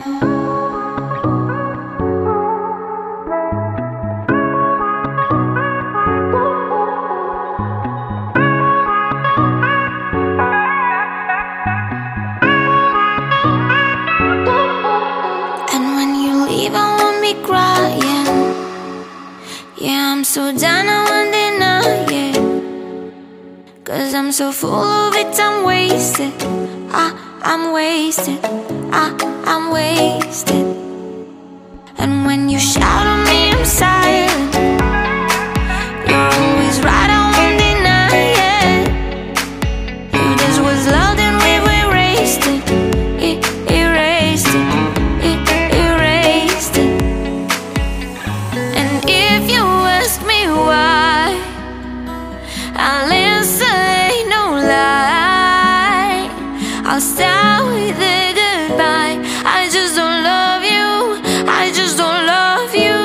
And when you leave, I won't be crying. Yeah, I'm so down, I won't deny it. 'Cause I'm so full of it, I'm wasted. I'm wasted. I'm wasted. And when you shout at me, I'm silent. You're always right, I won't deny it. You just was loud and we erased it. Erased it. Erased it. And if you ask me why, I'll answer, ain't no lie. I'll start with a goodbye. I just don't love you. I just don't love you.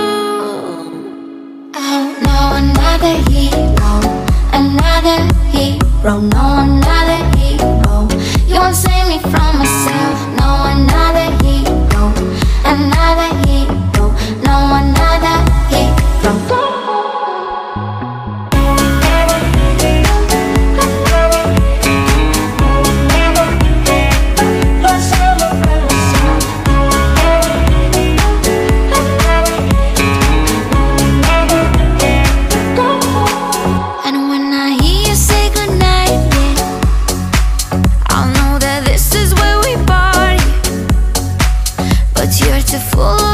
Oh no, another hero. Another hero. No, another hero. You won't save me from myself. No, another hero. Another hero. No, another hero. Too full